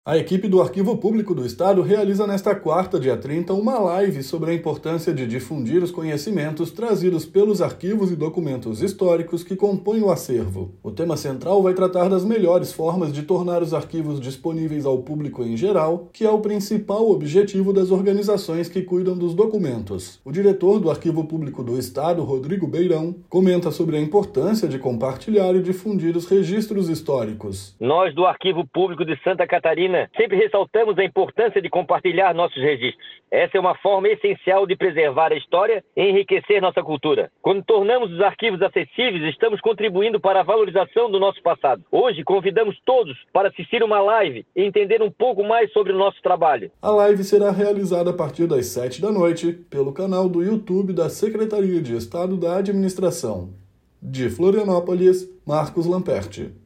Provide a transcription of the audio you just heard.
A equipe do Arquivo Público do Estado realiza nesta quarta, dia 30, uma live sobre a importância de difundir os conhecimentos trazidos pelos arquivos e documentos históricos que compõem o acervo. O tema central vai tratar das melhores formas de tornar os arquivos disponíveis ao público em geral, que é o principal objetivo das organizações que cuidam dos documentos. O diretor do Arquivo Público do Estado, Rodrigo Beirão, comenta sobre a importância de compartilhar e difundir os registros históricos. Nós, do Arquivo Público de Santa Catarina, sempre ressaltamos a importância de compartilhar nossos registros. Essa é uma forma essencial de preservar a história e enriquecer nossa cultura. Quando tornamos os arquivos acessíveis, estamos contribuindo para a valorização do nosso passado. Hoje, convidamos todos para assistir uma live e entender um pouco mais sobre o nosso trabalho. A live será realizada a partir das 7 da noite pelo canal do YouTube da Secretaria de Estado da Administração. De Florianópolis, Marcos Lamperti.